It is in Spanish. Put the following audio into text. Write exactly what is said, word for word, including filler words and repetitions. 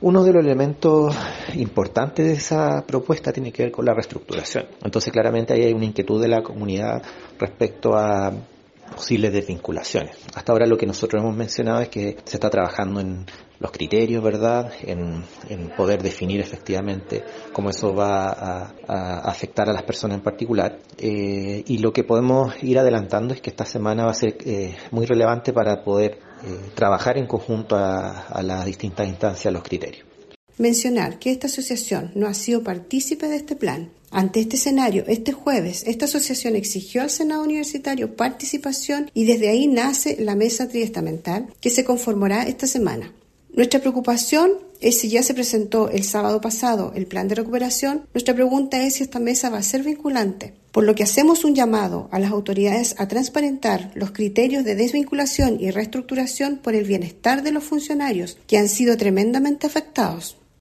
Uno de los elementos importantes de esa propuesta tiene que ver con la reestructuración. Entonces, claramente ahí hay una inquietud de la comunidad respecto a posibles desvinculaciones. Hasta ahora lo que nosotros hemos mencionado es que se está trabajando en los criterios, ¿verdad?, en, en poder definir efectivamente cómo eso va a, a afectar a las personas en particular. Eh, y lo que podemos ir adelantando es que esta semana va a ser eh, muy relevante para poder eh, trabajar en conjunto a, a las distintas instancias los criterios. Mencionar que esta asociación no ha sido partícipe de este plan. Ante este escenario, este jueves, esta asociación exigió al Senado Universitario participación y desde ahí nace la mesa triestamental que se conformará esta semana. Nuestra preocupación es si ya se presentó el sábado pasado el plan de recuperación, nuestra pregunta es si esta mesa va a ser vinculante, por lo que hacemos un llamado a las autoridades a transparentar los criterios de desvinculación y reestructuración por el bienestar de los funcionarios que han sido tremendamente afectados.